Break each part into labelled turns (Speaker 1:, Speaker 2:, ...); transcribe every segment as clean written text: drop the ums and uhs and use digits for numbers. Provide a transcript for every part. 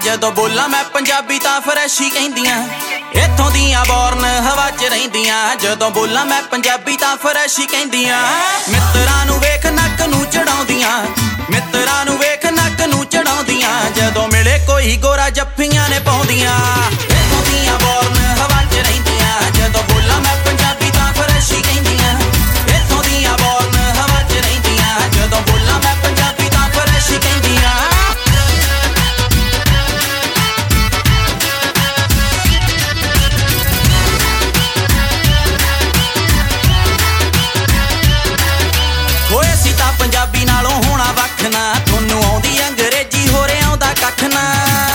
Speaker 1: ਜਦੋਂ ਬੋਲਾਂ ਮੈਂ ਪੰਜਾਬੀ ਤਾਂ ਫਰੈਸ਼ ਹੀ ਕਹਿੰਦੀਆਂ। ਇੱਥੋਂ ਦੀਆਂ ਬੋਰਨ ਹਵਾ 'ਚ ਰਹਿੰਦੀਆਂ। ਜਦੋਂ ਬੋਲਾਂ ਮੈਂ ਪੰਜਾਬੀ ਤਾਂ ਫਰੈਸ਼ ਹੀ ਕਹਿੰਦੀਆਂ। ਮਿੱਤਰਾਂ ਨੂੰ ਵੇਖ ਨੱਕ ਨੂੰ ਚੜਾਉਂਦੀਆਂ। ਮਿੱਤਰਾਂ ਨੂੰ ਵੇਖ ਨੱਕ ਨੂੰ ਚੜਾਉਂਦੀਆਂ। ਜਦੋਂ ਮਿਲੇ ਕੋਈ ਗੋਰਾ ਜੱਫੀਆਂ ਨੇ ਪਾਉਂਦੀਆਂ। ਇੱਥੋਂ ਦੀਆਂ ਬੋਰਨ ਹਵਾ 'ਚ ਰਹਿੰਦੀਆਂ। ਜਦੋਂ ਬੋਲਾਂ ਮੈਂ ਪੰਜਾਬੀ ਤਾਂ ਫਰੈਸ਼ ਹੀ ਕਹਿੰਦੀਆਂ। ਇੱਥੋਂ ਦੀਆਂ ਬੋਰਨ ਹਵਾ 'ਚ ਰਹਿੰਦੀਆਂ। ਜਦੋਂ ਬੋਲਾਂ ਮੈਂ ਪੰਜਾਬੀ ਤਾਂ ਫਰੈਸ਼ ਹੀ ਕਹਿੰਦੀਆਂ। ਹੋਏ ਸੀ ਤਾਂ ਪੰਜਾਬੀ ਨਾਲੋਂ ਹੋਣਾ ਵੱਖ ਨਾ। ਤੁਹਾਨੂੰ ਆਉਂਦੀ ਅੰਗਰੇਜ਼ੀ ਹੋਰੇ ਆਉਂਦਾ ਕੱਖ ਨਾ।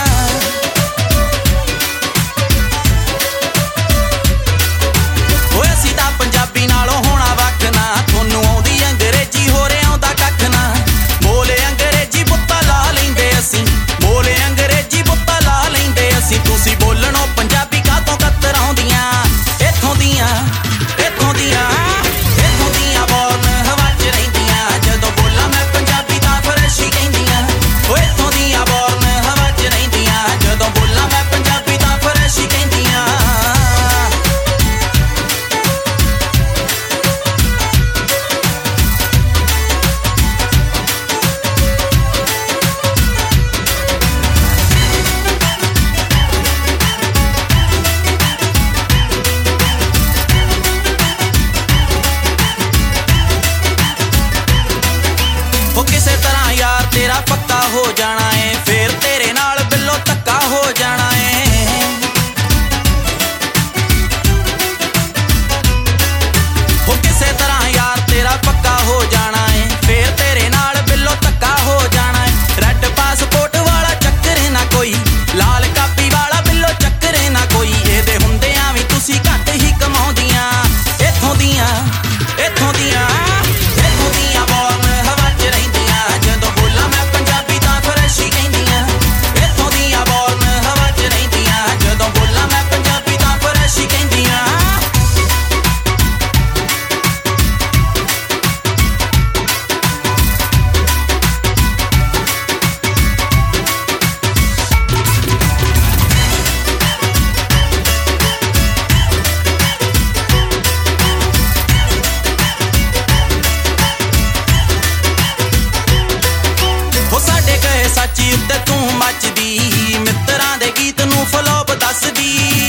Speaker 1: ਹੋਏ ਸੀ ਤਾਂ ਪੰਜਾਬੀ ਨਾਲੋਂ ਹੋਣਾ ਵੱਖ ਨਾ। ਤੁਹਾਨੂੰ ਆਉਂਦੀ ਅੰਗਰੇਜ਼ੀ ਹੋਰੇ ਆਉਂਦਾ ਕੱਖ ਨਾ। ਬੋਲੇ ਅੰਗਰੇਜ਼ੀ ਬੁੱਤਾ ਲਾ ਲੈਂਦੇ ਅਸੀਂ। ਬੋਲੇ ਅੰਗਰੇਜ਼ੀ ਬੁੱਤਾ ਲਾ ਲੈਂਦੇ ਅਸੀਂ। ਤੁਸੀਂ ਬੋਲਣੋਂ ਪੰਜਾਬੀ ਕਾਹਤੋਂ ਕਤਰਾਉਂਦੀਆਂ। ਇੱਥੋਂ ਦੀਆਂ ਇੱਥੋਂ ਦੀਆਂ ਇੱਥੋਂ ਦੀਆਂ ਬੋਰਨ ਹਵਾ 'ਚ ਰਹਿੰਦੀਆਂ। ਜਦੋਂ ਬੋਲਾਂ ਮੈਂ ਪੰਜਾਬੀ ਤਾਂ ਫਰੈਸ਼ ਹੀ ਕਹਿੰਦੀਆਂ। ਓ ਇੱਥੋਂ ਦੀਆਂ ਬੋਰਨ ਹਵਾ 'ਚ ਰਹਿੰਦੀਆਂ। ਜਦੋਂ ਬੋਲਾਂ ਮੈਂ ਪੰਜਾਬੀ ਤਾਂ ਫਰੈਸ਼ ਹੀ ਕਹਿੰਦੀਆਂ। ਉਹ ਕਿਸੇ ਤਰ੍ਹਾਂ ਯਾਰ ਤੇਰਾ ਪੱਕਾ ਹੋ ਜਾਣਾ ਏ। ਫੇਰ ਤੇਰੇ ਨਾਲ ਬਿੱਲੋ ਧੱਕਾ ਹੋ ਜਾਣਾ ਏ। ਉਹ ਕਿਸੇ ਤਰ੍ਹਾਂ ਯਾਰ ਤੇਰਾ ਪੱਕਾ ਹੋ ਜਾਣਾ ਏ। ਫੇਰ ਤੇਰੇ ਨਾਲ ਬਿੱਲੋ ਧੱਕਾ ਹੋ ਜਾਣਾ ਏ। ਰੈੱਡ ਪਾਸਪੋਰਟ ਵਾਲਾ ਚੱਕਰ ਨਾ ਕੋਈ। ਲਾਲ ਕਾਪੀ ਵਾਲਾ ਬਿੱਲੋ ਚੱਕਰ ਨਾ ਕੋਈ। ਇਹਦੇ ਹੁੰਦਿਆਂ ਵੀ ਤੁਸੀਂ ਘੱਟ ਹੀ ਕਮਾਉਂਦੀਆਂ। ਇੱਥੋਂ ਦੀਆਂ ਇੱਥੋਂ ਦੀਆਂ ਇੱਥੋਂ ਦੀਆਂ ਬੋਰਨ ਹਵਾ 'ਚ ਰਹਿੰਦੀਆਂ। ਜਦੋਂ ਬੋਲਾਂ ਮੈਂ ਪੰਜਾਬੀ ਤਾਂ ਫਰੈਸ਼ ਹੀ ਕਹਿੰਦੀਆਂ। ਇੱਥੋਂ ਦੀਆਂ ਬੋਰਨ ਹਵਾ 'ਚ ਰਹਿੰਦੀਆਂ। ਜਦੋਂ ਬੋਲਾਂ ਮੈਂ ਪੰਜਾਬੀ ਤਾਂ ਫਰੈਸ਼ ਹੀ ਕਹਿੰਦੀਆਂ। ਹੋ ਸਾਡੇ ਕਹੇ ਸੱਚੀ ਉੱਤੇ ਤੂੰ ਮੱਚਦੀ। ਮਿੱਤਰਾਂ ਦੇ ਗੀਤ ਨੂੰ ਫਲੋਪ ਦੱਸਦੀ।